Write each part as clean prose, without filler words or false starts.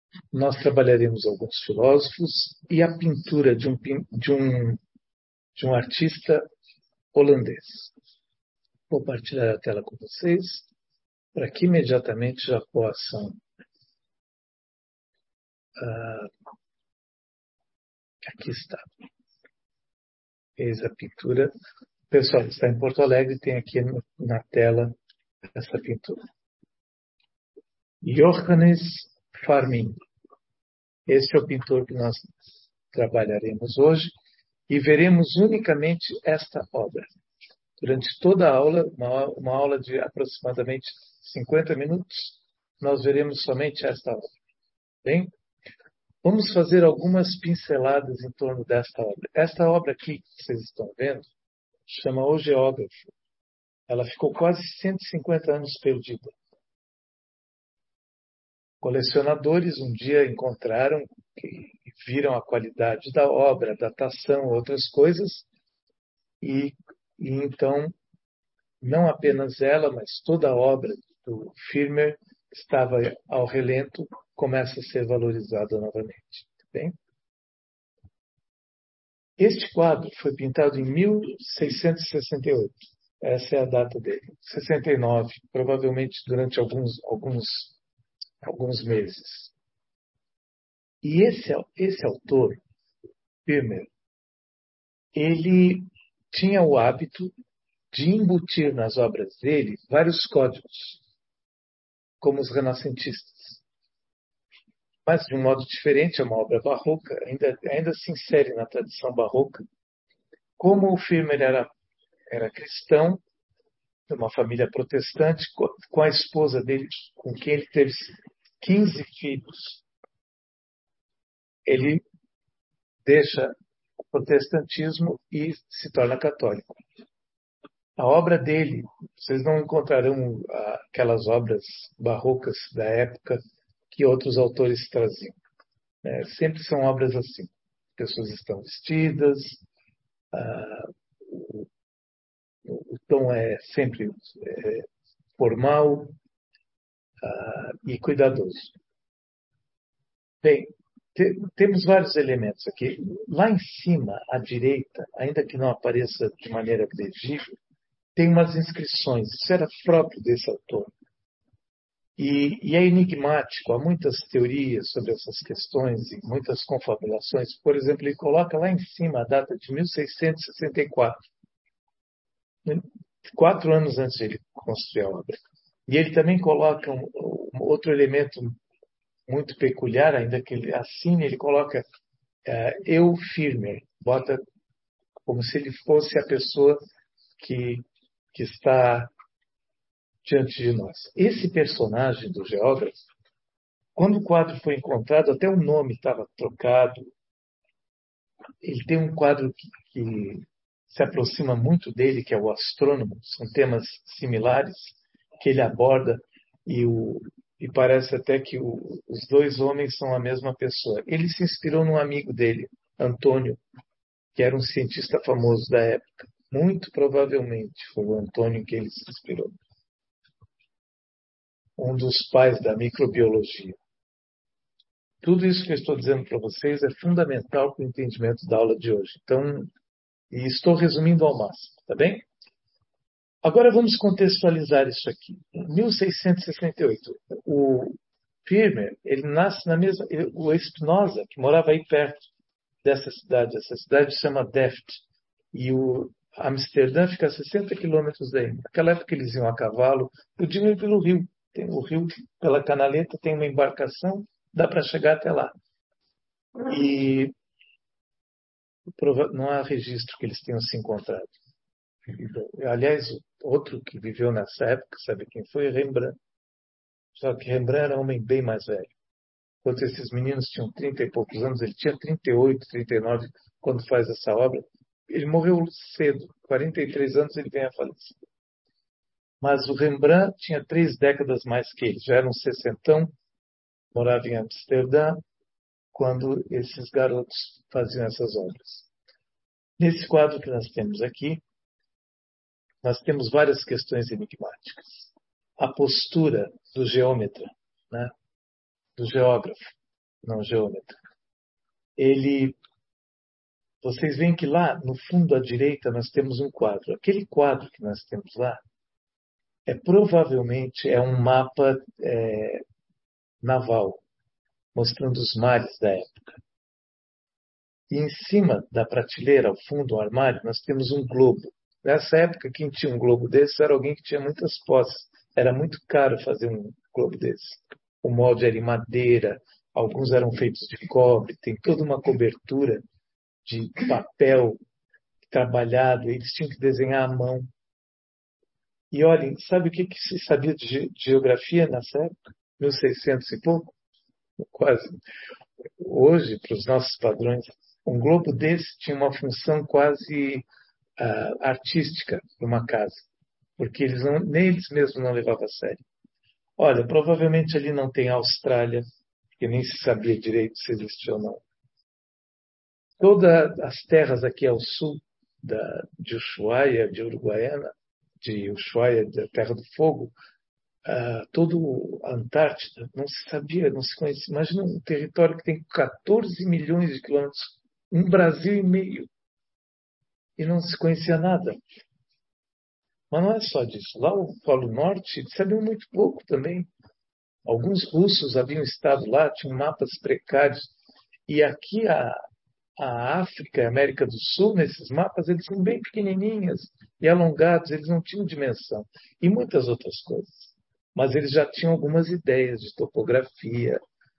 Nós trabalharemos alguns filósofos e a pintura de um artista holandês. Vou partilhar a tela com vocês para que imediatamente já possam. Aqui está. Eis a pintura. Pessoal, está em Porto Alegre, tem aqui na tela essa pintura. Johannes Farming. Esse é o pintor que nós trabalharemos hoje e veremos unicamente esta obra. Durante toda a aula, uma aula de aproximadamente 50 minutos, nós veremos somente esta obra. Bem? Vamos fazer algumas pinceladas em torno desta obra. Esta obra aqui que vocês estão vendo chama O Geógrafo. Ela ficou quase 150 anos perdida. Colecionadores um dia encontraram e viram a qualidade da obra, a datação, outras coisas, e então não apenas ela, mas toda a obra do Firmer estava ao relento, começa a ser valorizada novamente. Bem? Este quadro foi pintado em 1668. Essa é a data dele. 69, provavelmente durante alguns meses. E esse autor, Firmer, ele tinha o hábito de embutir nas obras dele vários códigos, como os renascentistas. Mas de um modo diferente, é uma obra barroca, ainda se insere na tradição barroca. Como o Firmer era cristão, de uma família protestante, com a esposa dele, com quem ele teve 15 filhos, ele deixa o protestantismo e se torna católico. A obra dele, vocês não encontrarão aquelas obras barrocas da época que outros autores traziam. Sempre são obras assim. Pessoas estão vestidas, o tom é sempre formal e cuidadoso. Bem, temos vários elementos aqui. Lá em cima, à direita, ainda que não apareça de maneira legível, tem umas inscrições. Isso era próprio desse autor. E é enigmático. Há muitas teorias sobre essas questões e muitas confabulações. Por exemplo, ele coloca lá em cima a data de 1664. 4 anos antes de ele construir a obra. E ele também coloca um outro elemento muito peculiar, ainda que ele assine, ele coloca eu Firmer, bota como se ele fosse a pessoa que está diante de nós. Esse personagem do geógrafo, quando o quadro foi encontrado, até o nome estava trocado. Ele tem um quadro que se aproxima muito dele, que é o Astrônomo. São temas similares que ele aborda e parece até que os dois homens são a mesma pessoa. Ele se inspirou num amigo dele, Antônio, que era um cientista famoso da época. Muito provavelmente foi o Antônio que ele se inspirou. Um dos pais da microbiologia. Tudo isso que eu estou dizendo para vocês é fundamental para o entendimento da aula de hoje. Então, e estou resumindo ao máximo, tá bem? Agora vamos contextualizar isso aqui. Em 1668, o Firmer, ele nasce na mesma... O Spinoza, que morava aí perto dessa cidade, essa cidade se chama Delft, e o Amsterdã fica a 60 quilômetros daí. Naquela época eles iam a cavalo, podiam ir pelo rio. Tem o rio, pela canaleta, tem uma embarcação, dá para chegar até lá. E não há registro que eles tenham se encontrado. Aliás, outro que viveu nessa época, sabe quem foi? Rembrandt. Só que Rembrandt era um homem bem mais velho. Enquanto esses meninos tinham 30 e poucos anos, ele tinha 38, 39 quando faz essa obra. Ele morreu cedo, 43 anos ele vem a falecer. Mas o Rembrandt tinha 3 décadas mais que ele, já era um sessentão, morava em Amsterdã, quando esses garotos faziam essas obras. Nesse quadro que nós temos aqui, nós temos várias questões enigmáticas. A postura do geômetra, né, do geógrafo. não geômetra. Vocês veem que lá no fundo à direita nós temos um quadro. Aquele quadro que nós temos lá provavelmente é um mapa naval, mostrando os mares da época. E em cima da prateleira, ao fundo do armário, nós temos um globo. Nessa época, quem tinha um globo desse era alguém que tinha muitas posses. Era muito caro fazer um globo desse. O molde era em madeira, alguns eram feitos de cobre, tem toda uma cobertura de papel trabalhado, eles tinham que desenhar à mão. E olhem, sabe o que se sabia de geografia nessa época? 1600 e pouco? Quase. Hoje, para os nossos padrões, um globo desse tinha uma função quase artística para uma casa, porque nem eles mesmos não levavam a sério. Olha, provavelmente ali não tem Austrália, porque nem se sabia direito se existia ou não. Todas as terras aqui ao sul de Ushuaia, de Uruguaiana, de Ushuaia, da Terra do Fogo, todo a Antártida, não se sabia, não se conhecia. Imagina um território que tem 14 milhões de quilômetros, um Brasil e meio, e não se conhecia nada. Mas não é só disso. Lá o Polo Norte sabiam muito pouco também. Alguns russos haviam estado lá, tinham mapas precários. E aqui a África e a América do Sul, nesses mapas, eles são bem pequenininhas e alongados, eles não tinham dimensão. E muitas outras coisas. Mas eles já tinham algumas ideias de topografia,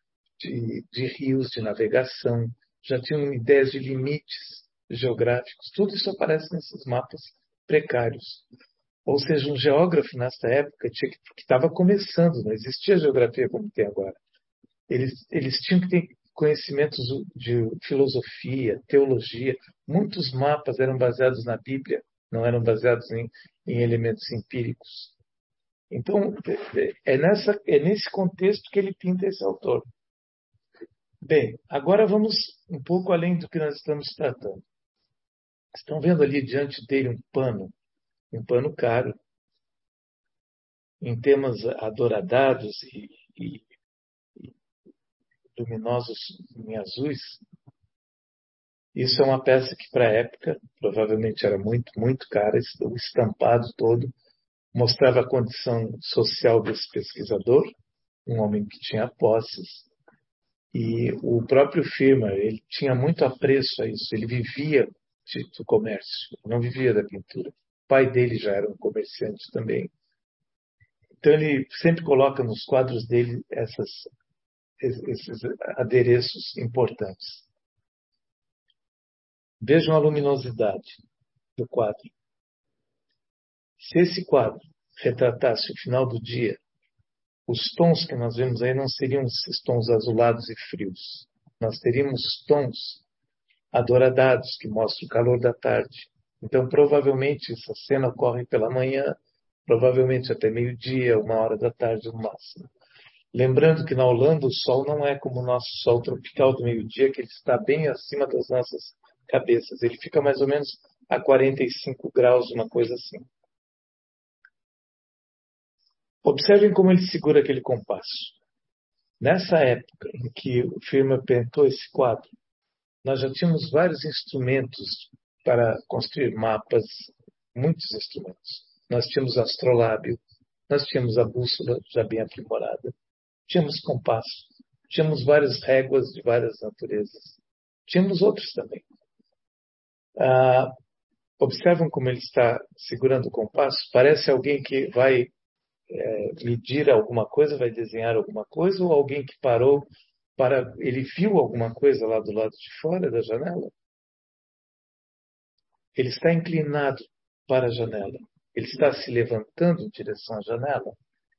de rios, de navegação, já tinham ideias de limites geográficos. Tudo isso aparece nesses mapas precários. Ou seja, um geógrafo nessa época que estava começando, não existia geografia como tem agora. Eles tinham que ter conhecimentos de filosofia, teologia. Muitos mapas eram baseados na Bíblia, não eram baseados em elementos empíricos. Então, é nesse contexto que ele pinta esse autor. Bem, agora vamos um pouco além do que nós estamos tratando. Estão vendo ali diante dele um pano caro, em temas adoradados e luminosos em azuis. Isso é uma peça que, para a época, provavelmente era muito, muito cara. O estampado todo mostrava a condição social desse pesquisador, um homem que tinha posses. E o próprio Firmer, ele tinha muito apreço a isso. Ele vivia do comércio, não vivia da pintura. O pai dele já era um comerciante também. Então ele sempre coloca nos quadros dele esses adereços importantes. Vejam a luminosidade do quadro. Se esse quadro retratasse o final do dia, os tons que nós vemos aí não seriam esses tons azulados e frios. Nós teríamos tons adoradados, que mostram o calor da tarde. Então, provavelmente, essa cena ocorre pela manhã, provavelmente até meio-dia, 1 hora da tarde no máximo. Lembrando que na Holanda o sol não é como o nosso sol tropical do meio-dia, que ele está bem acima das nossas cabeças. Ele fica mais ou menos a 45 graus, uma coisa assim. Observem como ele segura aquele compasso. Nessa época em que o Firma pintou esse quadro, nós já tínhamos vários instrumentos para construir mapas, muitos instrumentos. Nós tínhamos astrolábio, nós tínhamos a bússola já bem aprimorada, tínhamos compasso, tínhamos várias réguas de várias naturezas, tínhamos outros também. Observam como ele está segurando o compasso? Parece alguém que vai medir alguma coisa, vai desenhar alguma coisa, ou alguém que parou ele viu alguma coisa lá do lado de fora da janela? Ele está inclinado para a janela. Ele está se levantando em direção à janela.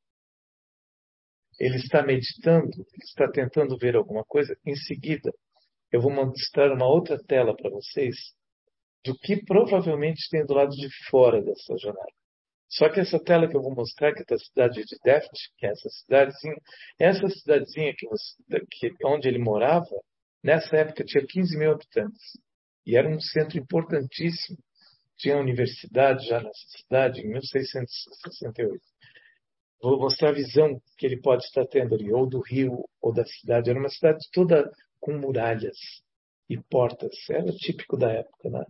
Ele está meditando, ele está tentando ver alguma coisa. Em seguida, eu vou mostrar uma outra tela para vocês do que provavelmente tem do lado de fora dessa janela. Só que essa tela que eu vou mostrar, que é da cidade de Delft, que é essa cidadezinha onde ele morava, nessa época tinha 15 mil habitantes. E era um centro importantíssimo. Tinha universidade já nessa cidade, em 1668. Vou mostrar a visão que ele pode estar tendo ali, ou do rio, ou da cidade. Era uma cidade toda com muralhas e portas. Era típico da época, né?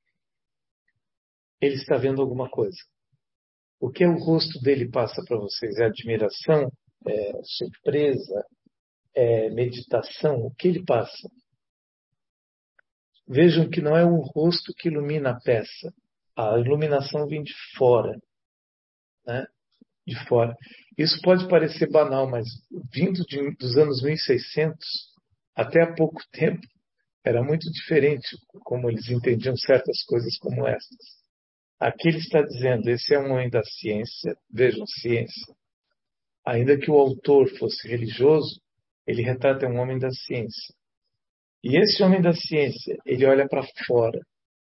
Ele está vendo alguma coisa. O que o rosto dele passa para vocês? É admiração? É surpresa? É meditação? O que ele passa? Vejam que não é o rosto que ilumina a peça. A iluminação vem de fora, né? De fora. Isso pode parecer banal, mas vindo dos anos 1600, até há pouco tempo, era muito diferente como eles entendiam certas coisas como essas. Aqui ele está dizendo, esse é um homem da ciência, vejam, ciência. Ainda que o autor fosse religioso, ele retrata um homem da ciência. E esse homem da ciência, ele olha para fora.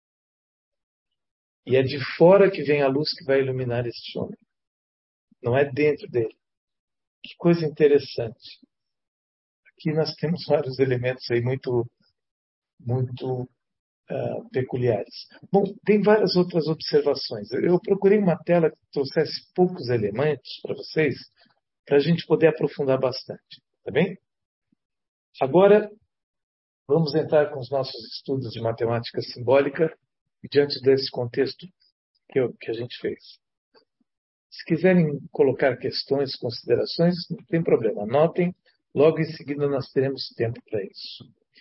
E é de fora que vem a luz que vai iluminar este homem. Não é dentro dele. Que coisa interessante. Aqui nós temos vários elementos aí muito peculiares. Bom, tem várias outras observações. Eu procurei uma tela que trouxesse poucos elementos para vocês, para a gente poder aprofundar bastante. Tá bem? Agora, vamos entrar com os nossos estudos de matemática simbólica diante desse contexto que a gente fez. Se quiserem colocar questões, considerações, não tem problema. Anotem, logo em seguida nós teremos tempo para isso.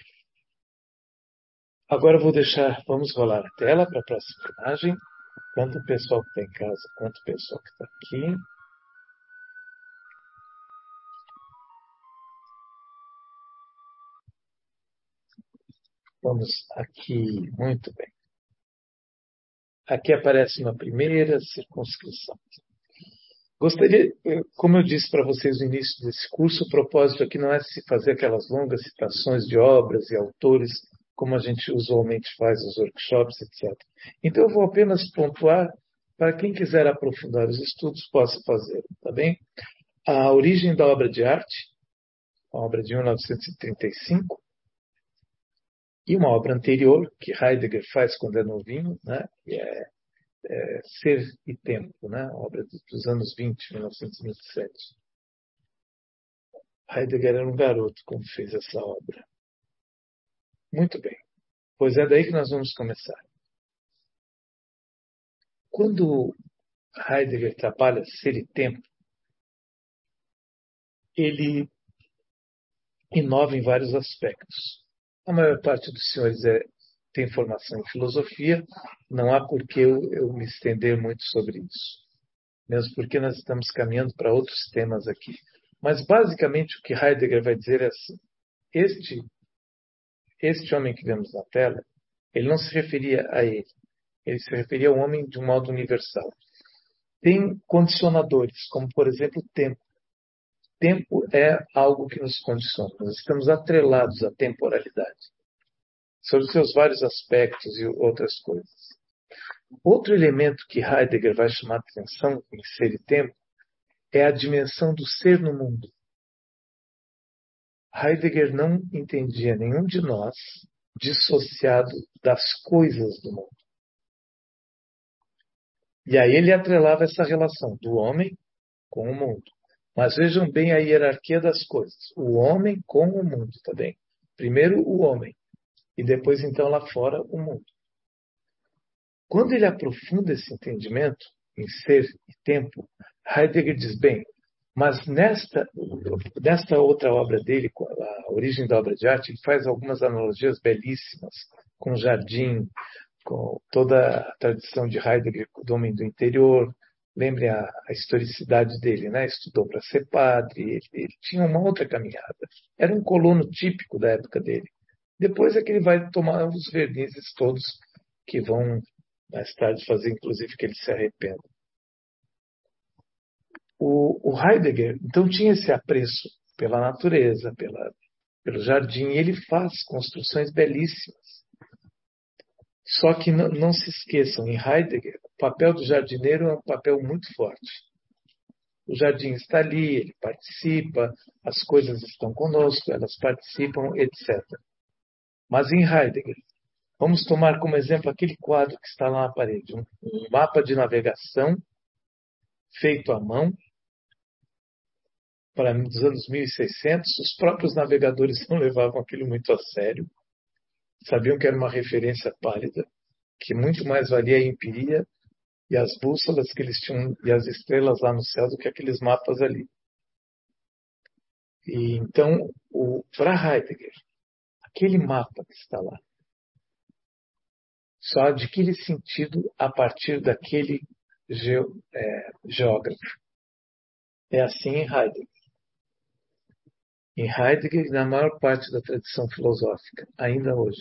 Agora vamos rolar a tela para a próxima imagem. Tanto o pessoal que está em casa quanto o pessoal que está aqui. Vamos aqui, muito bem. Aqui aparece uma primeira circunscrição. Gostaria, como eu disse para vocês no início desse curso, o propósito aqui não é se fazer aquelas longas citações de obras e autores, como a gente usualmente faz nos workshops, etc. Então eu vou apenas pontuar para quem quiser aprofundar os estudos possa fazer, tá bem? A origem da obra de arte, uma obra de 1935, e uma obra anterior, que Heidegger faz quando é novinho, né? Que é Ser e Tempo, né? Obra dos anos 20, 1927. Heidegger era um garoto quando fez essa obra. Muito bem, pois é daí que nós vamos começar. Quando Heidegger trabalha Ser e Tempo, ele inova em vários aspectos. A maior parte dos senhores tem formação em filosofia, não há por que eu me estender muito sobre isso. Mesmo porque nós estamos caminhando para outros temas aqui. Mas, basicamente, o que Heidegger vai dizer é assim. Este homem que vemos na tela, ele não se referia a ele. Ele se referia ao homem de um modo universal. Tem condicionadores, como, por exemplo, o tempo. Tempo é algo que nos condiciona. Nós estamos atrelados à temporalidade, sobre seus vários aspectos e outras coisas. Outro elemento que Heidegger vai chamar a atenção em Ser e Tempo é a dimensão do ser no mundo. Heidegger não entendia nenhum de nós dissociado das coisas do mundo. E aí ele atrelava essa relação do homem com o mundo. Mas vejam bem a hierarquia das coisas. O homem com o mundo também. Primeiro o homem, e depois então lá fora o mundo. Quando ele aprofunda esse entendimento em Ser e Tempo, Heidegger diz, bem, mas nesta outra obra dele, A Origem da Obra de Arte, ele faz algumas analogias belíssimas com o jardim, com toda a tradição de Heidegger do homem do interior. Lembrem a historicidade dele, né? Estudou para ser padre, ele tinha uma outra caminhada. Era um colono típico da época dele. Depois é que ele vai tomar os vernizes todos que vão mais tarde fazer, inclusive, que ele se arrependa. O Heidegger, então, tinha esse apreço pela natureza, pelo jardim, e ele faz construções belíssimas. Só que não se esqueçam, em Heidegger, o papel do jardineiro é um papel muito forte. O jardim está ali, ele participa, as coisas estão conosco, elas participam, etc. Mas em Heidegger, vamos tomar como exemplo aquele quadro que está lá na parede, um mapa de navegação feito à mão, para os anos 1600, os próprios navegadores não levavam aquilo muito a sério, sabiam que era uma referência pálida, que muito mais valia a empiria e as bússolas que eles tinham e as estrelas lá no céu do que aqueles mapas ali. E então, para Heidegger, aquele mapa que está lá só adquire sentido a partir daquele geógrafo. É assim em Heidegger. Em Heidegger e na maior parte da tradição filosófica, ainda hoje.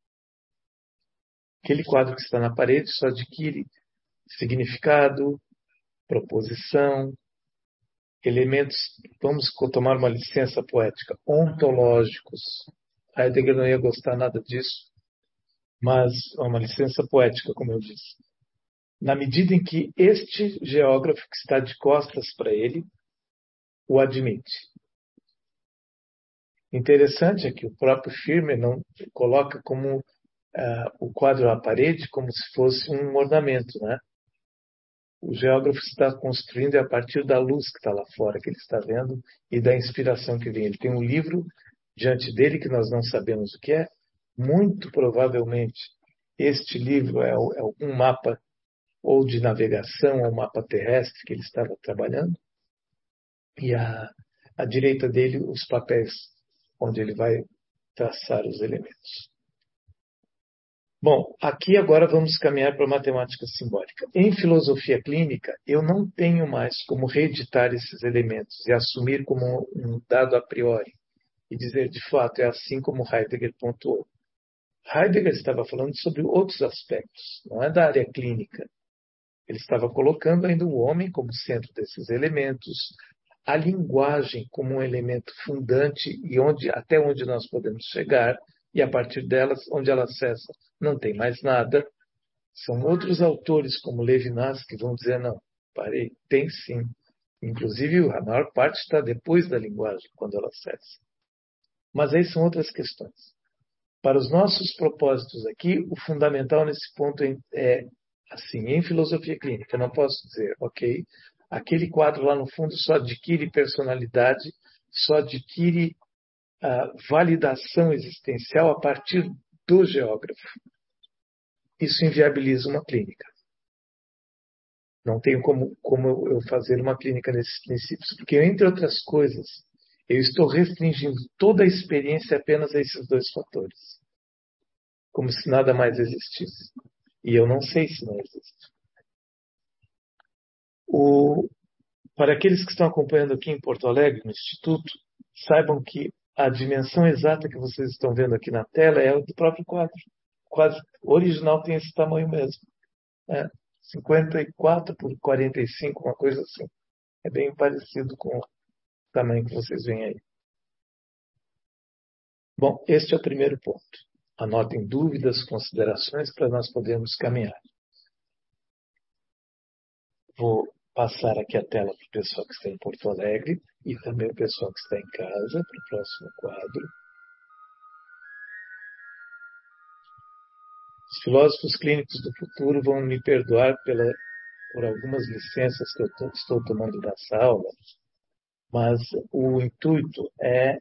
Aquele quadro que está na parede só adquire significado, proposição, elementos, vamos tomar uma licença poética, ontológicos. Heidegger não ia gostar nada disso, mas é uma licença poética, como eu disse. Na medida em que este geógrafo que está de costas para ele o admite. Interessante é que o próprio Firmer não coloca como o quadro à parede como se fosse um ornamento, né? O geógrafo está construindo a partir da luz que está lá fora, que ele está vendo, e da inspiração que vem. Ele tem um livro diante dele que nós não sabemos o que é. Muito provavelmente este livro é um mapa ou de navegação, ou um mapa terrestre que ele estava trabalhando. E à direita dele, os papéis onde ele vai traçar os elementos. Bom, aqui agora vamos caminhar para a matemática simbólica. Em filosofia clínica, eu não tenho mais como reeditar esses elementos e assumir como um dado a priori e dizer de fato é assim como Heidegger pontuou. Heidegger estava falando sobre outros aspectos, não é da área clínica. Ele estava colocando ainda o homem como centro desses elementos, a linguagem como um elemento fundante e até onde nós podemos chegar, e a partir delas, onde ela cessa, não tem mais nada. São outros autores, como Levinas, que vão dizer, não, parei, tem sim. Inclusive, a maior parte está depois da linguagem, quando ela cessa. Mas aí são outras questões. Para os nossos propósitos aqui, o fundamental nesse ponto é assim, em filosofia clínica, eu não posso dizer, ok, aquele quadro lá no fundo só adquire personalidade, só adquire validação existencial a partir do geógrafo. Isso inviabiliza uma clínica. Não tenho como eu fazer uma clínica nesses princípios, porque, entre outras coisas, eu estou restringindo toda a experiência apenas a esses dois fatores, como se nada mais existisse. E eu não sei se não existe. Para aqueles que estão acompanhando aqui em Porto Alegre, no Instituto, saibam que a dimensão exata que vocês estão vendo aqui na tela é a do próprio quadro. O quadro original tem esse tamanho mesmo. 54 por 45, uma coisa assim. É bem parecido com o tamanho que vocês veem aí. Bom, este é o primeiro ponto. Anotem dúvidas, considerações para nós podermos caminhar. Vou passar aqui a tela para o pessoal que está em Porto Alegre e também o pessoal que está em casa para o próximo quadro. Os filósofos clínicos do futuro vão me perdoar por algumas licenças que eu estou tomando nessa aula, mas o intuito é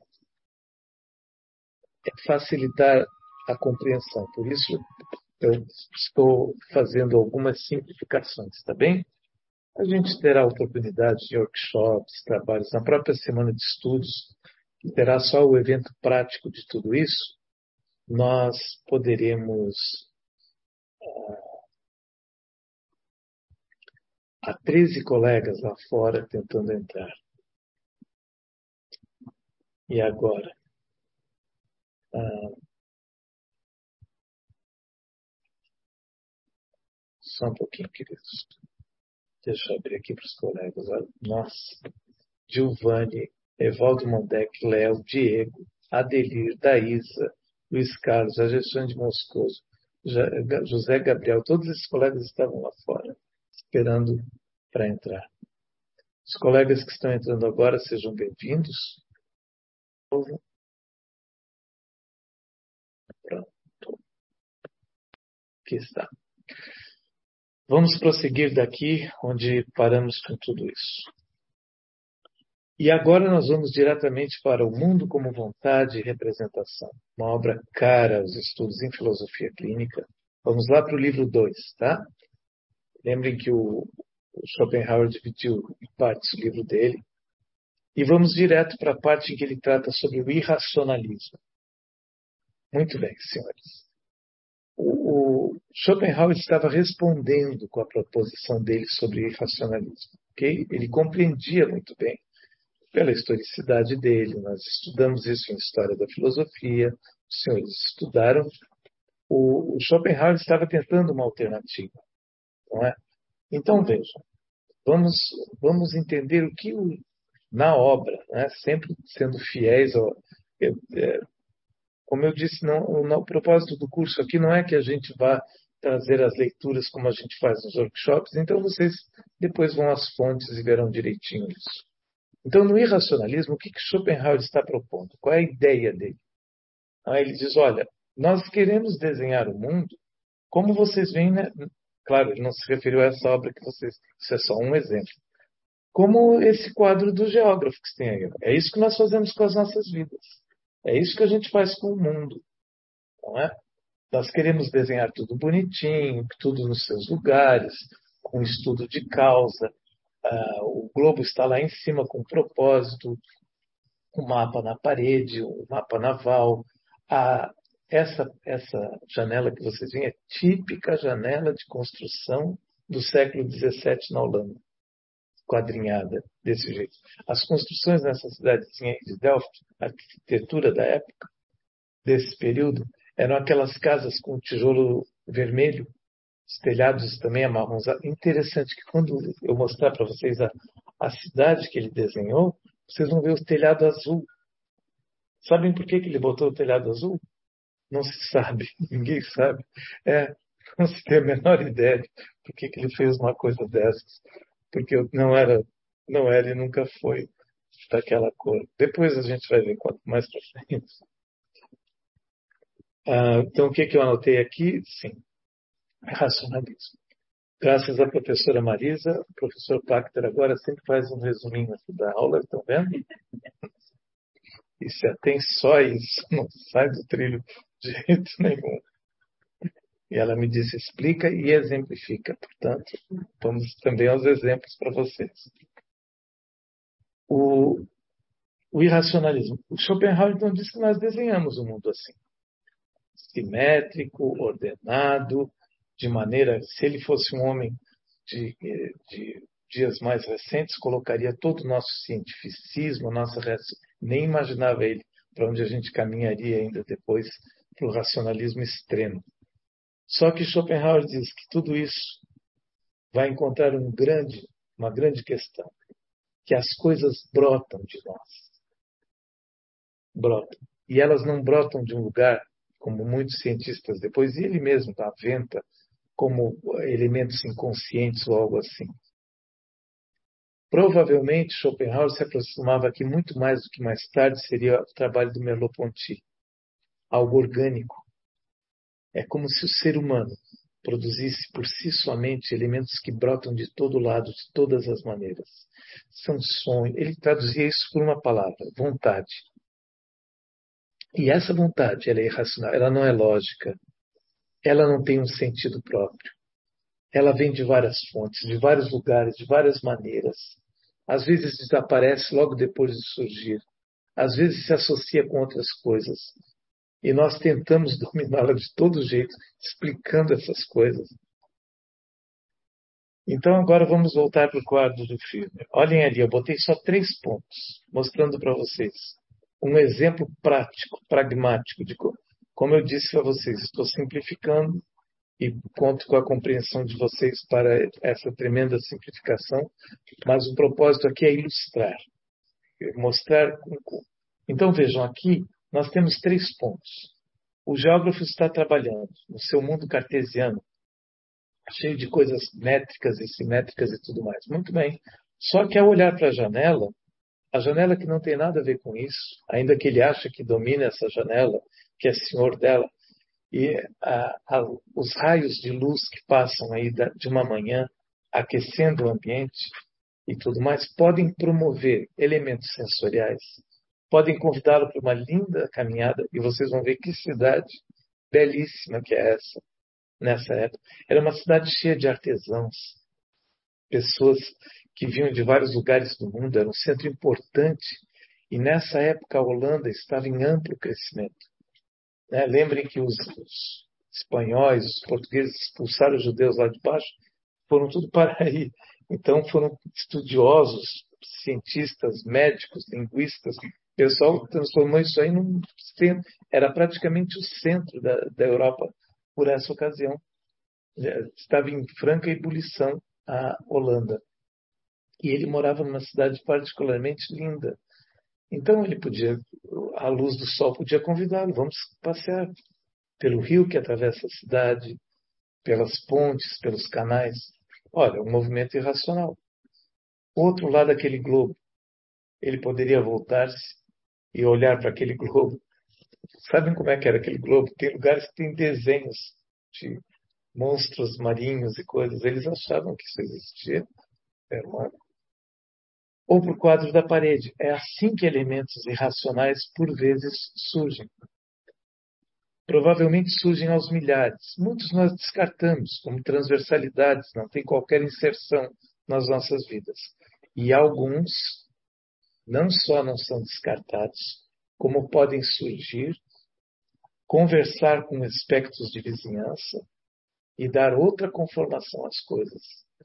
facilitar a compreensão. Por isso, eu estou fazendo algumas simplificações, tá bem? A gente terá a oportunidade de workshops, trabalhos na própria semana de estudos, que terá só o evento prático de tudo isso. Nós poderemos. Há 13 colegas lá fora tentando entrar. E agora? Só um pouquinho, queridos. Deixa eu abrir aqui para os colegas. Nossa, Giovanni, Evaldo Mondec, Léo, Diego, Adelir, Daísa, Luiz Carlos, a gestão de Moscoso, José Gabriel, todos esses colegas estavam lá fora, esperando para entrar. Os colegas que estão entrando agora, sejam bem-vindos. Pronto. Aqui está. Vamos prosseguir daqui onde paramos com tudo isso. E agora nós vamos diretamente para O Mundo como Vontade e Representação, uma obra cara aos estudos em filosofia clínica. Vamos lá para o livro 2, tá? Lembrem que o Schopenhauer dividiu em partes o livro dele. E vamos direto para a parte em que ele trata sobre o irracionalismo. Muito bem, senhores. O Schopenhauer estava respondendo com a proposição dele sobre irracionalismo. Okay? Ele compreendia muito bem, pela historicidade dele, nós estudamos isso em História da Filosofia, os senhores estudaram. O Schopenhauer estava tentando uma alternativa, não é? Então, vejam, vamos entender o que, na obra, né, sempre sendo fiéis ao. Como eu disse, o propósito do curso aqui não é que a gente vá trazer as leituras como a gente faz nos workshops, então vocês depois vão às fontes e verão direitinho isso. Então, no irracionalismo, o que Schopenhauer está propondo? Qual é a ideia dele? Ele diz, olha, nós queremos desenhar o mundo como vocês veem, né? Claro, ele não se referiu a essa obra que vocês... Isso é só um exemplo. Como esse quadro do geógrafo que tem aí. É isso que nós fazemos com as nossas vidas. É isso que a gente faz com o mundo. Não é? Nós queremos desenhar tudo bonitinho, tudo nos seus lugares, com estudo de causa. O globo está lá em cima com propósito, um mapa na parede, um mapa naval. Essa janela que vocês veem é típica janela de construção do século XVII na Holanda, quadrinhada desse jeito. As construções nessa cidadezinha de Delft, a arquitetura da época, desse período, eram aquelas casas com tijolo vermelho, os telhados também amarronzados. Interessante que quando eu mostrar para vocês a cidade que ele desenhou, vocês vão ver o telhado azul. Sabem por que ele botou o telhado azul? Não se sabe, ninguém sabe. Não se tem a menor ideia de por que ele fez uma coisa dessas. Porque não era e nunca foi daquela cor. Depois a gente vai ver quanto mais para frente. Então, o que eu anotei aqui? Sim, racionalismo. Graças à professora Marisa, o professor Pachter agora sempre faz um resuminho aqui da aula, estão vendo? E se atém só a isso, não sai do trilho de jeito nenhum. E ela me disse, explica e exemplifica. Portanto, vamos também aos exemplos para vocês. O irracionalismo. O Schopenhauer então diz que nós desenhamos o mundo assim. Simétrico, ordenado, de maneira... Se ele fosse um homem de dias mais recentes, colocaria todo o nosso cientificismo, nem imaginava ele para onde a gente caminharia ainda depois para o racionalismo extremo. Só que Schopenhauer diz que tudo isso vai encontrar uma grande questão, que as coisas brotam de nós. Brotam. E elas não brotam de um lugar, como muitos cientistas depois, e ele mesmo aventa, como elementos inconscientes ou algo assim. Provavelmente Schopenhauer se aproximava aqui muito mais do que mais tarde seria o trabalho do Merleau-Ponty, algo orgânico. É como se o ser humano produzisse por si somente elementos que brotam de todo lado, de todas as maneiras. São sonhos. Ele traduzia isso por uma palavra, vontade. E essa vontade, ela é irracional, ela não é lógica, ela não tem um sentido próprio. Ela vem de várias fontes, de vários lugares, de várias maneiras. Às vezes desaparece logo depois de surgir. Às vezes se associa com outras coisas. E nós tentamos dominá-la de todo jeito, explicando essas coisas. Então agora vamos voltar para o quadro do filme. Olhem ali, eu botei só 3 pontos, mostrando para vocês um exemplo prático, pragmático, de como eu disse a vocês, estou simplificando e conto com a compreensão de vocês para essa tremenda simplificação, mas o propósito aqui é ilustrar, mostrar. Então vejam, aqui nós temos 3 pontos. O geógrafo está trabalhando no seu mundo cartesiano, cheio de coisas métricas e simétricas e tudo mais. Muito bem. Só que ao olhar para a janela que não tem nada a ver com isso, ainda que ele ache que domina essa janela, que é senhor dela, e os raios de luz que passam aí de uma manhã, aquecendo o ambiente, e tudo mais, podem promover elementos sensoriais, podem convidá-lo para uma linda caminhada, e vocês vão ver que cidade belíssima que é essa, nessa época. Era uma cidade cheia de artesãos, pessoas que vinham de vários lugares do mundo, era um centro importante, e nessa época a Holanda estava em amplo crescimento. Né? Lembrem que os espanhóis, os portugueses expulsaram os judeus lá de baixo, foram tudo para aí. Então foram estudiosos, cientistas, médicos, linguistas. O pessoal transformou isso aí num centro. Era praticamente o centro da Europa por essa ocasião. Estava em franca ebulição a Holanda. E ele morava numa cidade particularmente linda. Então ele podia, a luz do sol podia convidá-lo, vamos passear pelo rio que atravessa a cidade, pelas pontes, pelos canais. Olha, um movimento irracional. Outro lado daquele globo, ele poderia voltar-se e olhar para aquele globo. Sabem como é que era aquele globo? Tem lugares que tem desenhos de monstros marinhos e coisas. Eles achavam que isso existia. Era uma... Ou para o quadro da parede. É assim que elementos irracionais, por vezes, surgem. Provavelmente surgem aos milhares. Muitos nós descartamos como transversalidades, não tem qualquer inserção nas nossas vidas. E alguns não só não são descartados, como podem surgir, conversar com aspectos de vizinhança e dar outra conformação às coisas.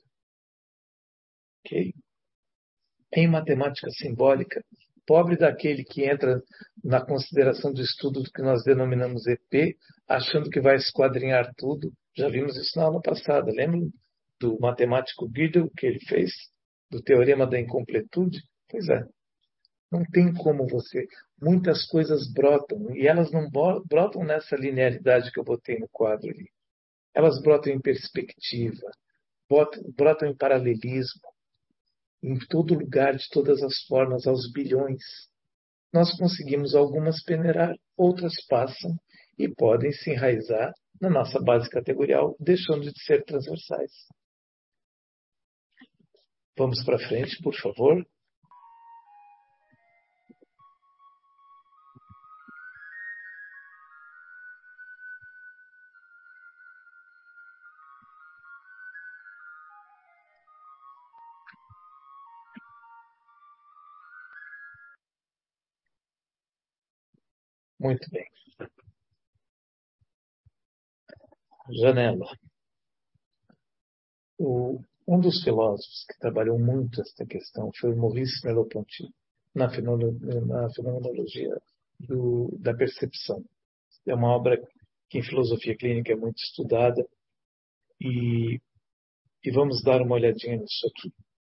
Ok? Em matemática simbólica, pobre daquele que entra na consideração do estudo do que nós denominamos EP, achando que vai esquadrinhar tudo. Já vimos isso na aula passada. Lembram do matemático Gödel que ele fez? Do teorema da incompletude? Pois é. Não tem como você. Muitas coisas brotam, e elas não brotam nessa linearidade que eu botei no quadro ali. Elas brotam em perspectiva, brotam em paralelismo, em todo lugar, de todas as formas, aos bilhões. Nós conseguimos algumas peneirar, outras passam e podem se enraizar na nossa base categorial, deixando de ser transversais. Vamos para frente, por favor. Muito bem. Janela. Um dos filósofos que trabalhou muito esta questão foi o Maurice Merleau-Ponty, na fenomenologia da percepção. É uma obra que em filosofia clínica é muito estudada e vamos dar uma olhadinha nisso aqui.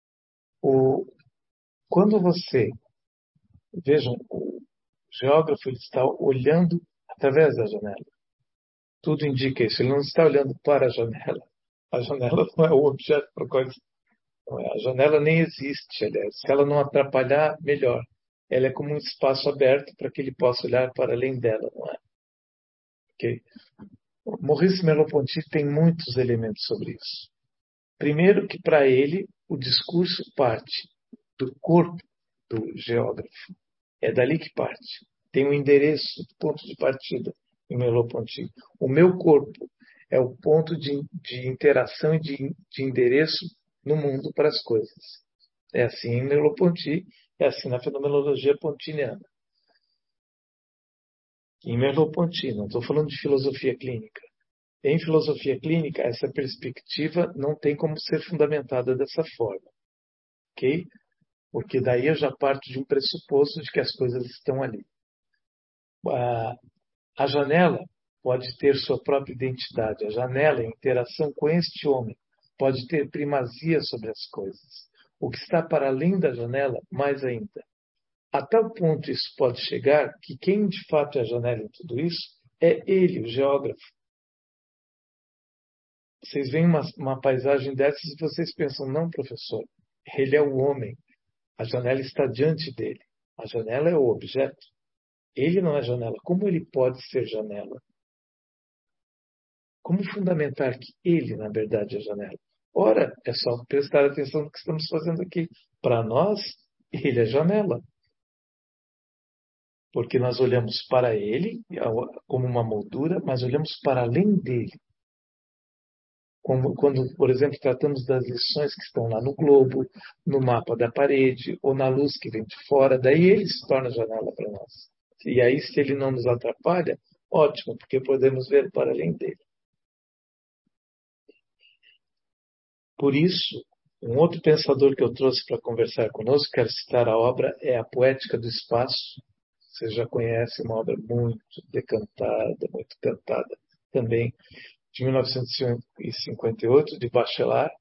Quando você, vejam, o geógrafo ele está olhando através da janela. Tudo indica isso. Ele não está olhando para a janela. A janela não é o objeto para o qual a janela nem existe, aliás. Se ela não atrapalhar, melhor. Ela é como um espaço aberto para que ele possa olhar para além dela, não é? Okay? Maurice Merleau-Ponty tem muitos elementos sobre isso. Primeiro que para ele o discurso parte do corpo do geógrafo. É dali que parte. Tem um endereço, ponto de partida em Merleau-Ponty. O meu corpo é o ponto de interação e de endereço no mundo para as coisas. É assim em Merleau-Ponty, é assim na fenomenologia pontiniana. Em Merleau-Ponty, não estou falando de filosofia clínica. Em filosofia clínica, essa perspectiva não tem como ser fundamentada dessa forma. Ok? Porque daí eu já parto de um pressuposto de que as coisas estão ali. A janela pode ter sua própria identidade. A janela, em interação com este homem, pode ter primazia sobre as coisas. O que está para além da janela, mais ainda. A tal ponto isso pode chegar que quem de fato é a janela em tudo isso é ele, o geógrafo. Vocês veem uma paisagem dessas e vocês pensam, não, professor, ele é o homem. A janela está diante dele. A janela é o objeto. Ele não é janela. Como ele pode ser janela? Como fundamentar que ele, na verdade, é janela? Ora, é só prestar atenção no que estamos fazendo aqui. Para nós, ele é janela, porque nós olhamos para ele como uma moldura, mas olhamos para além dele. Como quando, por exemplo, tratamos das lições que estão lá no globo, no mapa da parede, ou na luz que vem de fora, daí ele se torna janela para nós. E aí, se ele não nos atrapalha, ótimo, porque podemos ver para além dele. Por isso, um outro pensador que eu trouxe para conversar conosco, quero citar a obra, é A Poética do Espaço. Você já conhece, uma obra muito decantada, muito cantada também, de 1958, de Bachelard.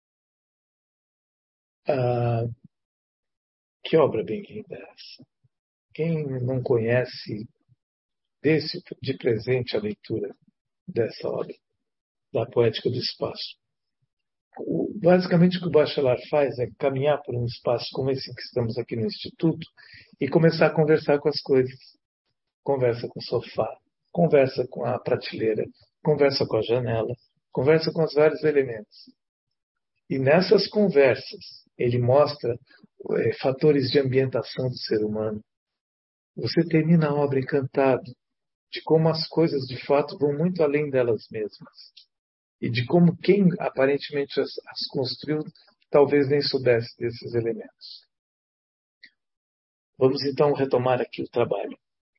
Ah, que obra bem linda é essa! Quem não conhece, desse de presente a leitura dessa obra, da Poética do Espaço. Basicamente, o que o Bachelard faz é caminhar por um espaço como esse que estamos aqui no Instituto e começar a conversar com as coisas. Conversa com o sofá, conversa com a prateleira, conversa com a janela, conversa com os vários elementos. E nessas conversas, ele mostra fatores de ambientação do ser humano. Você termina a obra encantado de como as coisas de fato vão muito além delas mesmas. E de como quem aparentemente as construiu talvez nem soubesse desses elementos. Vamos então retomar aqui o trabalho.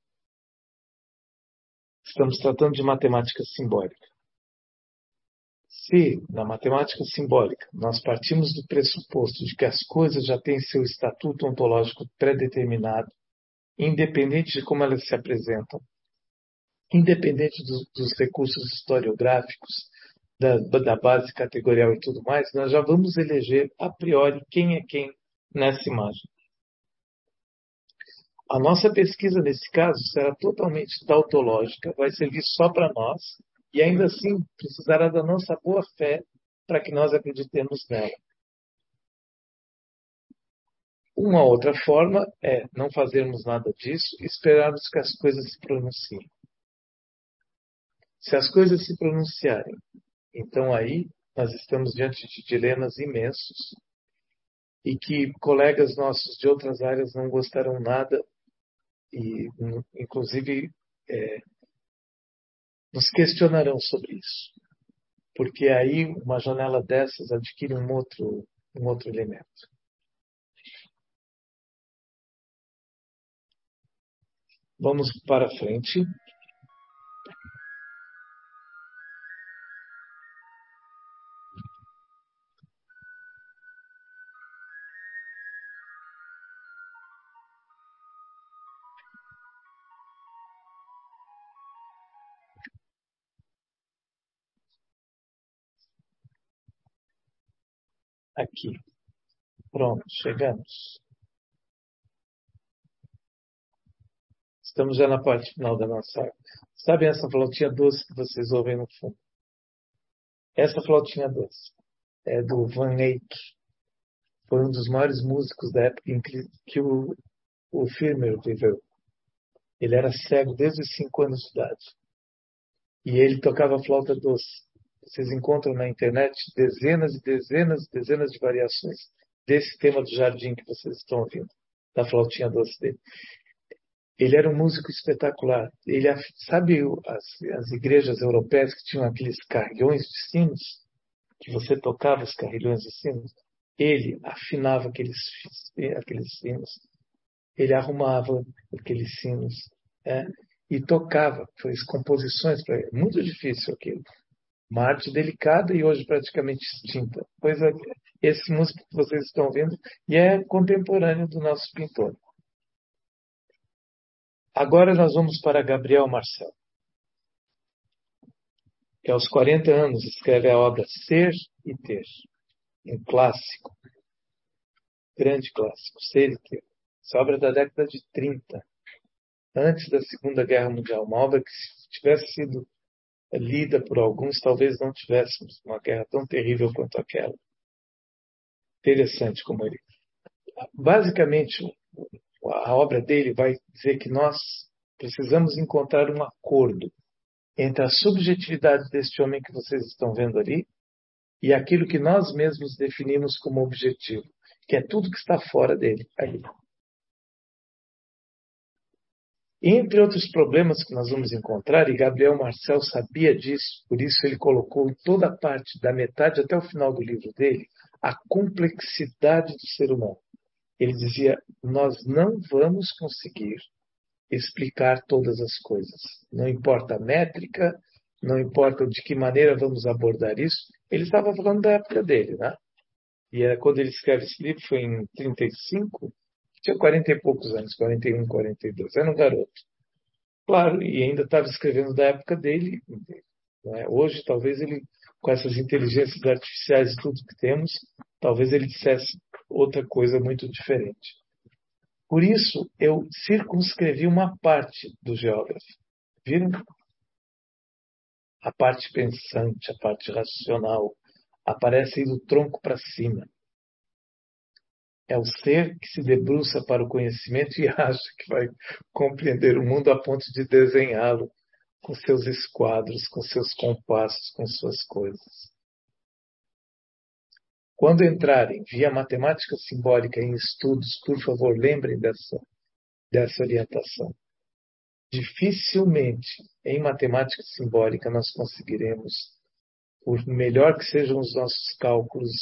Estamos tratando de matemática simbólica. Se, na matemática simbólica, nós partimos do pressuposto de que as coisas já têm seu estatuto ontológico pré-determinado, independente de como elas se apresentam, independente dos recursos historiográficos, da base categorial e tudo mais, nós já vamos eleger a priori quem é quem nessa imagem. A nossa pesquisa, nesse caso, será totalmente tautológica, vai servir só para nós, e ainda assim precisará da nossa boa fé para que nós acreditemos nela. Uma outra forma é não fazermos nada disso e esperarmos que as coisas se pronunciem. Se as coisas se pronunciarem, então aí nós estamos diante de dilemas imensos e que colegas nossos de outras áreas não gostarão nada e, inclusive, nos questionarão sobre isso. Porque aí uma janela dessas adquire um outro elemento. Vamos para frente. Aqui. Pronto, chegamos. Estamos já na parte final da nossa aula. Sabem essa flautinha doce que vocês ouvem no fundo? Essa flautinha doce é do Van Eyck. Foi um dos maiores músicos da época em que o Firmer viveu. Ele era cego desde os 5 anos de idade. E ele tocava flauta doce. Vocês encontram na internet dezenas e dezenas e dezenas de variações desse tema do jardim que vocês estão ouvindo, da flautinha doce dele. Ele era um músico espetacular. Ele, sabe as igrejas europeias que tinham aqueles carrilhões de sinos, que você tocava os carrilhões de sinos? Ele afinava aqueles sinos. Ele arrumava aqueles sinos, e tocava, fez composições para ele. Muito difícil aquilo. Uma arte delicada e hoje praticamente extinta. Pois é, esse músico que vocês estão vendo e é contemporâneo do nosso pintor. Agora nós vamos para Gabriel Marcel, que aos 40 anos escreve a obra Ser e Ter, um clássico, grande clássico, Ser e Ter. Essa obra é da década de 30, antes da Segunda Guerra Mundial, uma obra que, se tivesse sido lida por alguns, talvez não tivéssemos uma guerra tão terrível quanto aquela. Interessante como ele... Basicamente, a obra dele vai dizer que nós precisamos encontrar um acordo entre a subjetividade deste homem que vocês estão vendo ali e aquilo que nós mesmos definimos como objetivo, que é tudo que está fora dele. Aí. Entre outros problemas que nós vamos encontrar, e Gabriel Marcel sabia disso, por isso ele colocou em toda a parte, da metade até o final do livro dele, a complexidade do ser humano. Ele dizia: nós não vamos conseguir explicar todas as coisas. Não importa a métrica, não importa de que maneira vamos abordar isso. Ele estava falando da época dele, né? E quando ele escreve esse livro foi em 35, tinha 40 e poucos anos, 41, 42. Era um garoto. Claro, e ainda estava escrevendo da época dele. Né? Hoje, talvez ele, com essas inteligências artificiais e tudo que temos, talvez ele dissesse outra coisa muito diferente. Por isso, eu circunscrevi uma parte do geógrafo. Viram? A parte pensante, a parte racional, aparece aí do tronco para cima. É o ser que se debruça para o conhecimento e acha que vai compreender o mundo a ponto de desenhá-lo com seus esquadros, com seus compassos, com suas coisas. Quando entrarem via matemática simbólica em estudos, por favor, lembrem dessa orientação. Dificilmente, em matemática simbólica, nós conseguiremos, por melhor que sejam os nossos cálculos,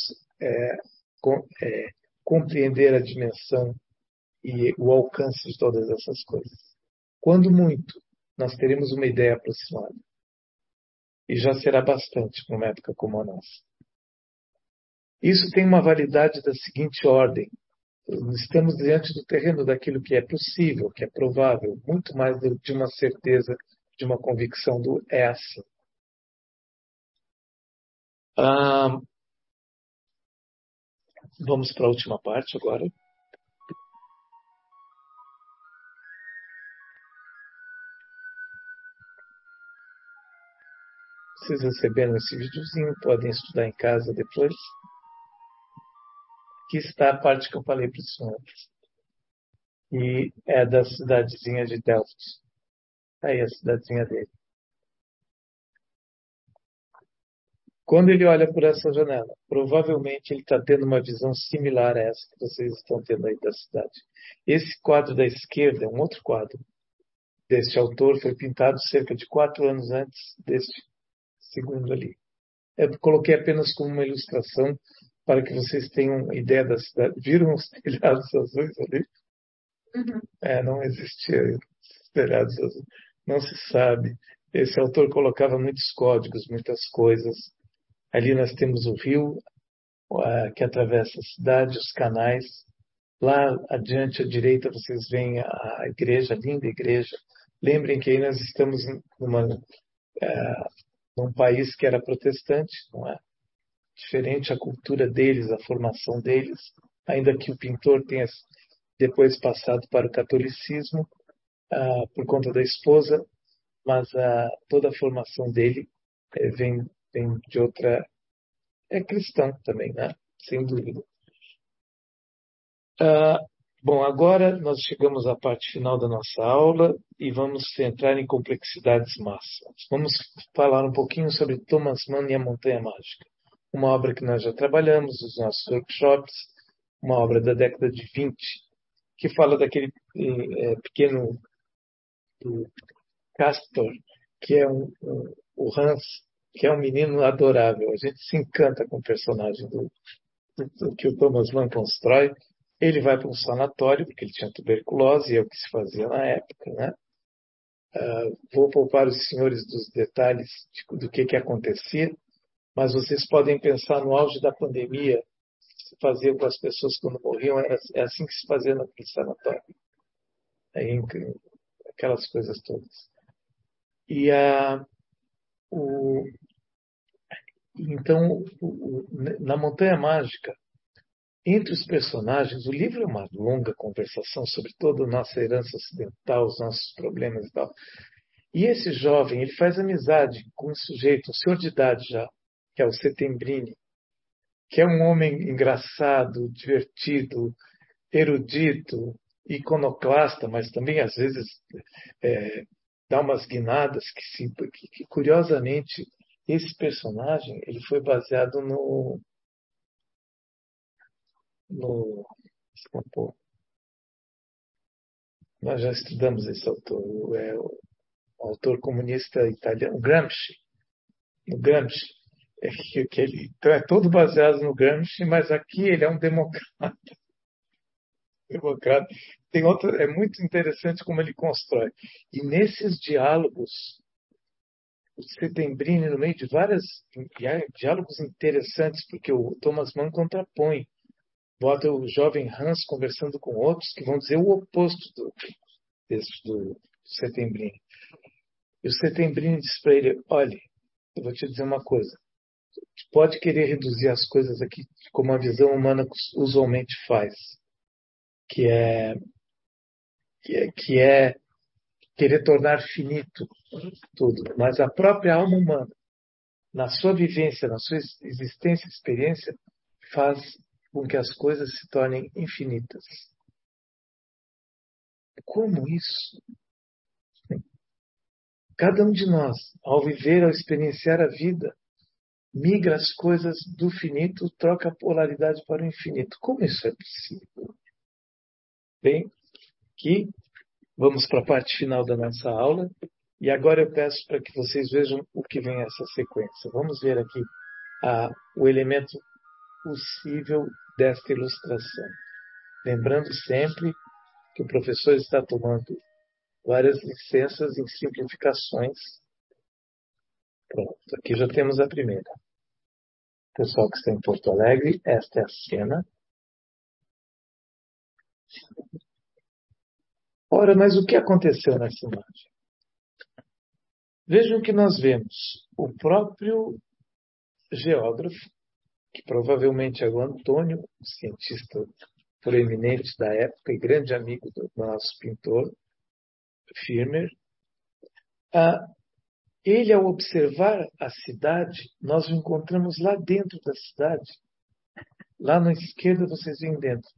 compreender a dimensão e o alcance de todas essas coisas. Quando muito, nós teremos uma ideia aproximada. E já será bastante para uma época como a nossa. Isso tem uma validade da seguinte ordem: estamos diante do terreno daquilo que é possível, que é provável, muito mais de uma certeza, de uma convicção do é assim. Vamos para a última parte agora. Vocês receberam esse videozinho, podem estudar em casa depois. Aqui está a parte que eu falei para os senhores. E é da cidadezinha de Delft. Aí a cidadezinha dele. Quando ele olha por essa janela, provavelmente ele está tendo uma visão similar a essa que vocês estão tendo aí da cidade. Esse quadro da esquerda é um outro quadro deste autor, foi pintado cerca de 4 anos antes deste segundo ali. Eu coloquei apenas como uma ilustração para que vocês tenham ideia da cidade. Viram os telhados azuis ali? Não existia telhados azuis. Não se sabe. Esse autor colocava muitos códigos, muitas coisas. Ali nós temos o rio que atravessa a cidade, os canais. Lá adiante à direita vocês veem a igreja, a linda igreja. Lembrem que aí nós estamos num país que era protestante, não é? Diferente a cultura deles, a formação deles, ainda que o pintor tenha depois passado para o catolicismo por conta da esposa, mas toda a formação dele vem de outra... É cristão também, né? Sem dúvida. Bom, agora nós chegamos à parte final da nossa aula e vamos entrar em complexidades máximas. Vamos falar um pouquinho sobre Thomas Mann e a Montanha Mágica. Uma obra que nós já trabalhamos nos nossos workshops, uma obra da década de 20, que fala daquele pequeno Castor, que é o Hans, que é um menino adorável. A gente se encanta com o personagem do que o Thomas Mann constrói. Ele vai para um sanatório, porque ele tinha tuberculose, e é o que se fazia na época, né? Vou poupar os senhores dos detalhes do que acontecia, mas vocês podem pensar no auge da pandemia, se fazia com as pessoas quando morriam, é assim que se fazia naquele sanatório. Aquelas coisas todas. Então, na Montanha Mágica, entre os personagens, o livro é uma longa conversação sobre toda a nossa herança ocidental, os nossos problemas e tal. E esse jovem, ele faz amizade com um sujeito, um senhor de idade já, que é o Settembrini, que é um homem engraçado, divertido, erudito, iconoclasta, mas também às vezes dá umas guinadas que curiosamente esse personagem ele foi baseado no pô, nós já estudamos esse autor, o autor comunista italiano, Gramsci. No Gramsci. Então é todo baseado no Gramsci, mas aqui ele é um democrata. Democrata. É muito interessante como ele constrói. E nesses diálogos, o Settembrini, no meio de vários diálogos interessantes, porque o Thomas Mann contrapõe, bota o jovem Hans conversando com outros que vão dizer o oposto do Settembrini. E o Settembrini diz para ele, olha, eu vou te dizer uma coisa, tu pode querer reduzir as coisas aqui como a visão humana usualmente faz, que é querer tornar finito tudo, mas a própria alma humana, na sua vivência, na sua existência e experiência, faz com que as coisas se tornem infinitas. Como isso? Cada um de nós, ao viver, ao experienciar a vida, migra as coisas do finito, troca a polaridade para o infinito. Como isso é possível? Bem, aqui vamos para a parte final da nossa aula. E agora eu peço para que vocês vejam o que vem essa sequência. Vamos ver aqui o elemento possível desta ilustração. Lembrando sempre que o professor está tomando várias licenças em simplificações. Pronto, aqui já temos a primeira. Pessoal que está em Porto Alegre, esta é a cena. Ora, mas o que aconteceu nessa imagem? Vejam que nós vemos o próprio geógrafo, que provavelmente é o Antônio, cientista proeminente da época e grande amigo do nosso pintor, Firmer. Ele, ao observar a cidade, nós o encontramos lá dentro da cidade. Lá na esquerda vocês veem dentro.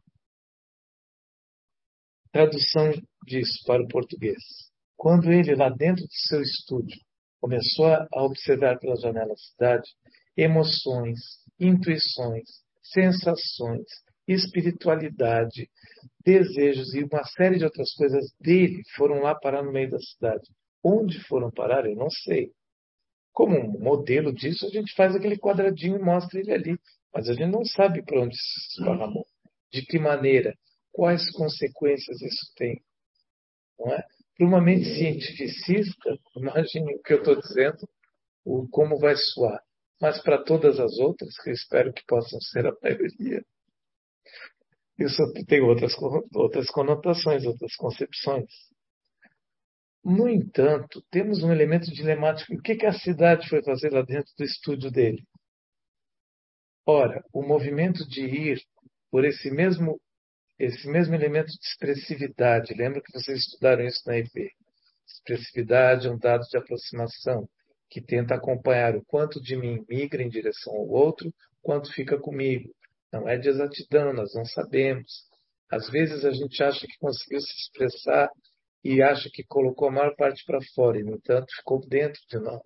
Tradução disso para o português. Quando ele, lá dentro do seu estúdio, começou a observar pela janela a cidade, emoções, intuições, sensações, espiritualidade, desejos e uma série de outras coisas dele foram lá parar no meio da cidade. Onde foram parar, eu não sei. Como um modelo disso, a gente faz aquele quadradinho e mostra ele ali. Mas a gente não sabe para onde se esparramou. De que maneira, quais consequências isso tem. Não é? Para uma mente cientificista, imagine o que eu estou dizendo, como vai soar. Mas para todas as outras, que eu espero que possam ser a maioria, isso tem outras conotações, outras concepções. No entanto, temos um elemento dilemático. O que a cidade foi fazer lá dentro do estúdio dele? Ora, o movimento de ir por esse mesmo elemento de expressividade, lembra que vocês estudaram isso na IP? Expressividade é um dado de aproximação que tenta acompanhar o quanto de mim migra em direção ao outro, quanto fica comigo. Não é de exatidão, nós não sabemos. Às vezes a gente acha que conseguiu se expressar e acha que colocou a maior parte para fora, e, no entanto, ficou dentro de nós.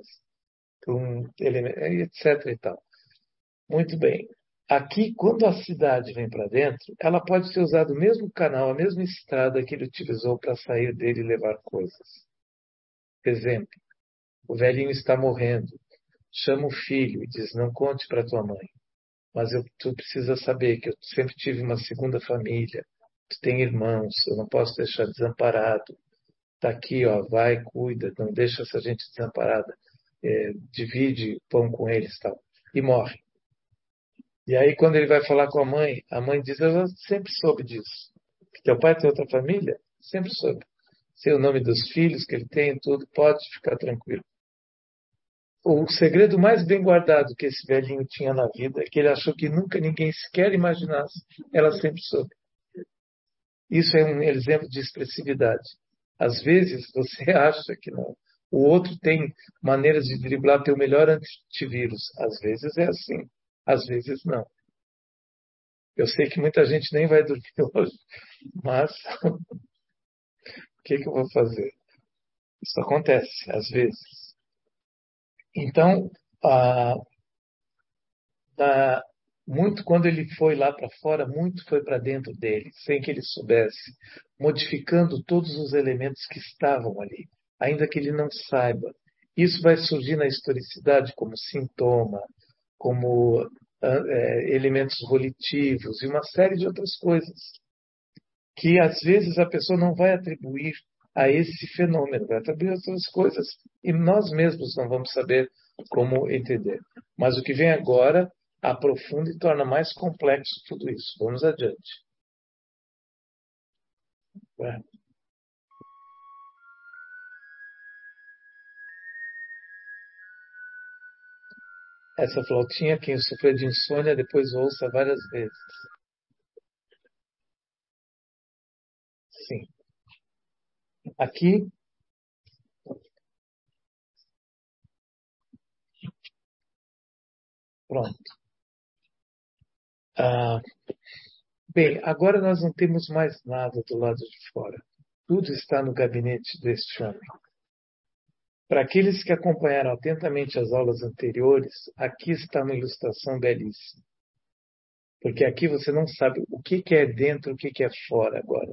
Etc. e tal. Muito bem. Aqui, quando a cidade vem para dentro, ela pode ser usada o mesmo canal, a mesma estrada que ele utilizou para sair dele e levar coisas. Exemplo, o velhinho está morrendo. Chama o filho e diz, não conte para tua mãe. Mas tu precisa saber que eu sempre tive uma segunda família. Tu tem irmãos, eu não posso deixar desamparado. Está aqui, ó, vai, cuida, não deixa essa gente desamparada. Divide pão com eles, tal. E morre. E aí, quando ele vai falar com a mãe diz, eu já sempre soube disso. Que teu pai tem outra família? Sempre soube. Sei o nome dos filhos que ele tem, tudo, pode ficar tranquilo. O segredo mais bem guardado que esse velhinho tinha na vida é que ele achou que nunca ninguém sequer imaginasse. Ela sempre soube. Isso é um exemplo de expressividade. Às vezes você acha que não. O outro tem maneiras de driblar teu melhor antivírus. Às vezes é assim, às vezes não. Eu sei que muita gente nem vai dormir hoje, mas o que eu vou fazer? Isso acontece, às vezes. Então, Ah, da- muito quando ele foi lá para fora, muito foi para dentro dele, sem que ele soubesse, modificando todos os elementos que estavam ali, ainda que ele não saiba. Isso vai surgir na historicidade como sintoma, como elementos volitivos e uma série de outras coisas que às vezes a pessoa não vai atribuir a esse fenômeno, vai atribuir a outras coisas e nós mesmos não vamos saber como entender. Mas o que vem agora aprofunda e torna mais complexo tudo isso. Vamos adiante. Né? Essa flautinha, quem sofreu de insônia, depois ouça várias vezes. Sim. Aqui, pronto. Ah, bem, agora nós não temos mais nada do lado de fora. Tudo está no gabinete deste homem. Para aqueles que acompanharam atentamente as aulas anteriores, aqui está uma ilustração belíssima. Porque aqui você não sabe o que é dentro, o que é fora agora.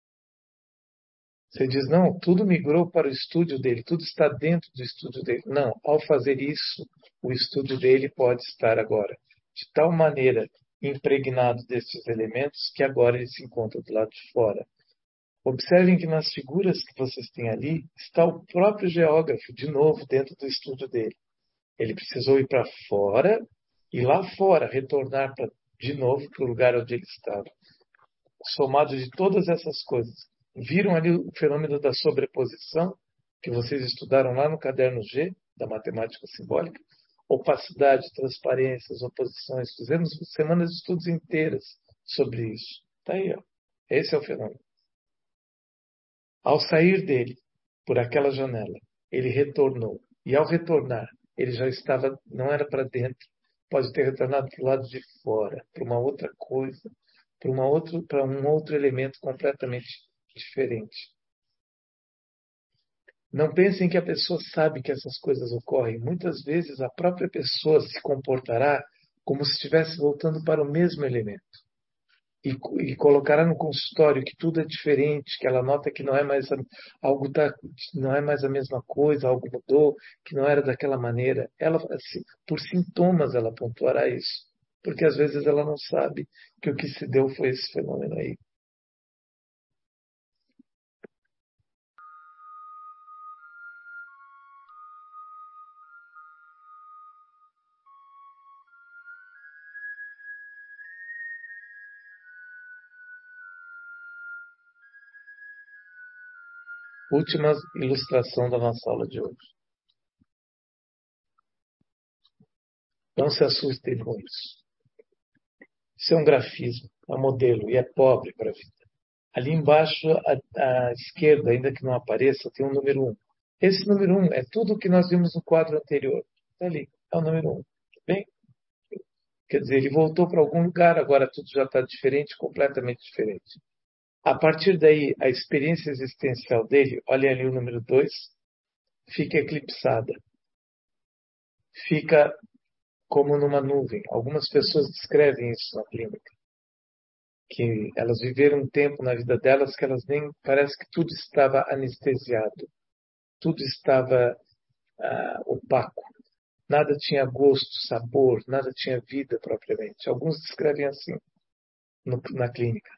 Você diz, não, tudo migrou para o estúdio dele, tudo está dentro do estúdio dele. Não, ao fazer isso, o estúdio dele pode estar agora, de tal maneira impregnado desses elementos que agora ele se encontra do lado de fora. Observem que nas figuras que vocês têm ali está o próprio geógrafo, de novo, dentro do estúdio dele. Ele precisou ir para fora e lá fora retornar de novo para o lugar onde ele estava. Somado de todas essas coisas. Viram ali o fenômeno da sobreposição que vocês estudaram lá no caderno G da matemática simbólica? Opacidade, transparências, oposições. Fizemos semanas de estudos inteiras sobre isso. Está aí, ó. Esse é o fenômeno. Ao sair dele, por aquela janela, ele retornou. E ao retornar, ele já estava, não era para dentro, pode ter retornado para o lado de fora, para uma outra coisa, para um outro elemento completamente diferente. Não pensem que a pessoa sabe que essas coisas ocorrem. Muitas vezes a própria pessoa se comportará como se estivesse voltando para o mesmo elemento. E colocará no consultório que tudo é diferente, que ela nota que não é mais algo não é mais a mesma coisa, algo mudou, que não era daquela maneira. Ela, assim, por sintomas, ela pontuará isso, porque às vezes ela não sabe que o que se deu foi esse fenômeno aí. Última ilustração da nossa aula de hoje. Não se assustem com isso. Isso é um grafismo, é um modelo e é pobre para a vida. Ali embaixo, à esquerda, ainda que não apareça, tem um número um. Esse número um é tudo o que nós vimos no quadro anterior. Está ali, é o número um. Bem, quer dizer, ele voltou para algum lugar, agora tudo já está diferente, completamente diferente. A partir daí, a experiência existencial dele, olhem ali o número 2, fica eclipsada. Fica como numa nuvem. Algumas pessoas descrevem isso na clínica. Que elas viveram um tempo na vida delas que elas nem parece que tudo estava anestesiado, tudo estava opaco, nada tinha gosto, sabor, nada tinha vida propriamente. Alguns descrevem assim na clínica.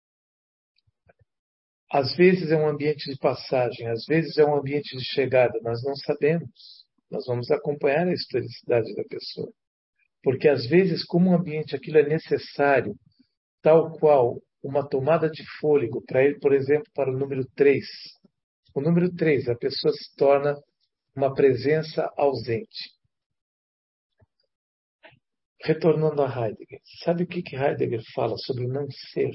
Às vezes é um ambiente de passagem, às vezes é um ambiente de chegada, nós não sabemos. Nós vamos acompanhar a historicidade da pessoa. Porque às vezes, como um ambiente aquilo é necessário, tal qual uma tomada de fôlego para ir, por exemplo, para o número 3. O número 3, a pessoa se torna uma presença ausente. Retornando a Heidegger, sabe o que Heidegger fala sobre o não ser?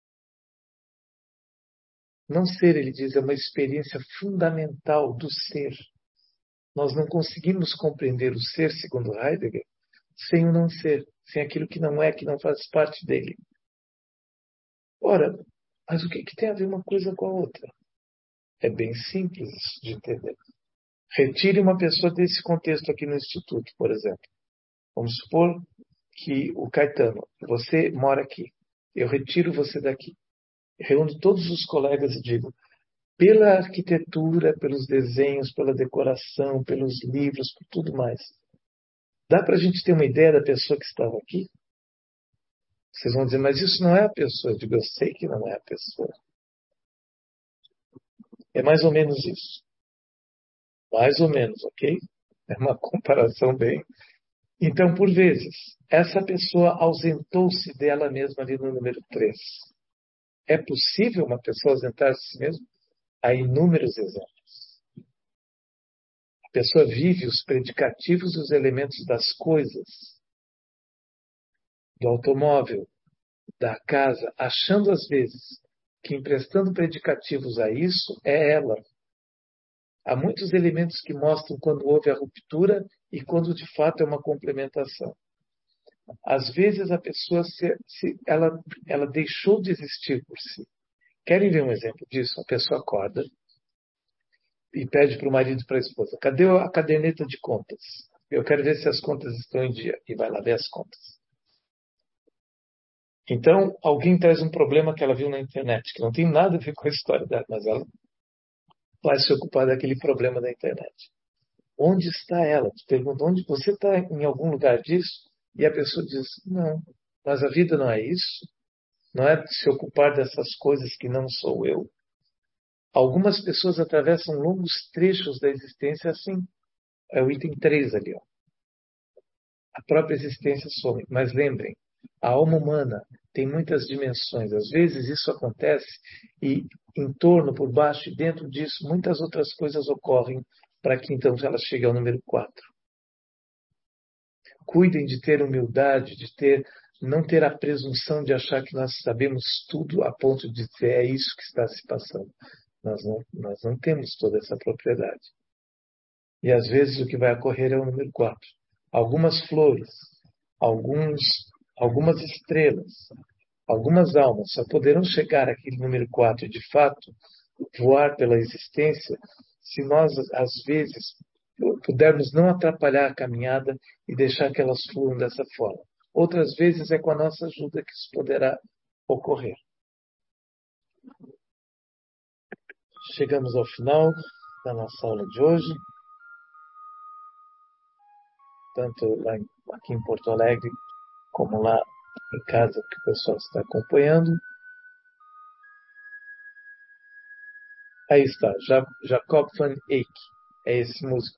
Não ser, ele diz, é uma experiência fundamental do ser. Nós não conseguimos compreender o ser, segundo Heidegger, sem o não ser, sem aquilo que não é, que não faz parte dele. Ora, mas o que tem a ver uma coisa com a outra? É bem simples de entender. Retire uma pessoa desse contexto aqui no Instituto, por exemplo. Vamos supor que o Caetano, você mora aqui. Eu retiro você daqui. Reúno todos os colegas e digo, pela arquitetura, pelos desenhos, pela decoração, pelos livros, por tudo mais. Dá para a gente ter uma ideia da pessoa que estava aqui? Vocês vão dizer, mas isso não é a pessoa. Eu digo, eu sei que não é a pessoa. É mais ou menos isso. Mais ou menos, ok? É uma comparação bem. Então, por vezes, essa pessoa ausentou-se dela mesma ali no número 3. É possível uma pessoa ausentar-se de si mesma? Há inúmeros exemplos. A pessoa vive os predicativos e os elementos das coisas, do automóvel, da casa, achando às vezes que emprestando predicativos a isso é ela. Há muitos elementos que mostram quando houve a ruptura e quando de fato é uma complementação. Às vezes a pessoa ela deixou de existir por si. Querem ver um exemplo disso? A pessoa acorda e pede para o marido e para a esposa: cadê a caderneta de contas? Eu quero ver se as contas estão em dia. E vai lá ver as contas. Então, alguém traz um problema que ela viu na internet, que não tem nada a ver com a história dela, mas ela vai se ocupar daquele problema da internet. Onde está ela? Tu pergunta, onde você está em algum lugar disso? E a pessoa diz, não, mas a vida não é isso. Não é se ocupar dessas coisas que não sou eu. Algumas pessoas atravessam longos trechos da existência assim. É o item 3 ali, ó. A própria existência some. Mas lembrem, a alma humana tem muitas dimensões. Às vezes isso acontece e em torno, por baixo e dentro disso, muitas outras coisas ocorrem para que então ela chegue ao número 4. Cuidem de ter humildade, não ter a presunção de achar que nós sabemos tudo a ponto de dizer é isso que está se passando. Nós não temos toda essa propriedade. E às vezes o que vai ocorrer é o número 4. Algumas flores, alguns, algumas estrelas, algumas almas só poderão chegar àquele número 4 e de fato voar pela existência se nós, às vezes, pudermos não atrapalhar a caminhada e deixar que elas fluam dessa forma. Outras vezes é com a nossa ajuda que isso poderá ocorrer. Chegamos ao final da nossa aula de hoje, tanto aqui em Porto Alegre como lá em casa que o pessoal está acompanhando. Aí está, Jacob van Eyck, é esse músico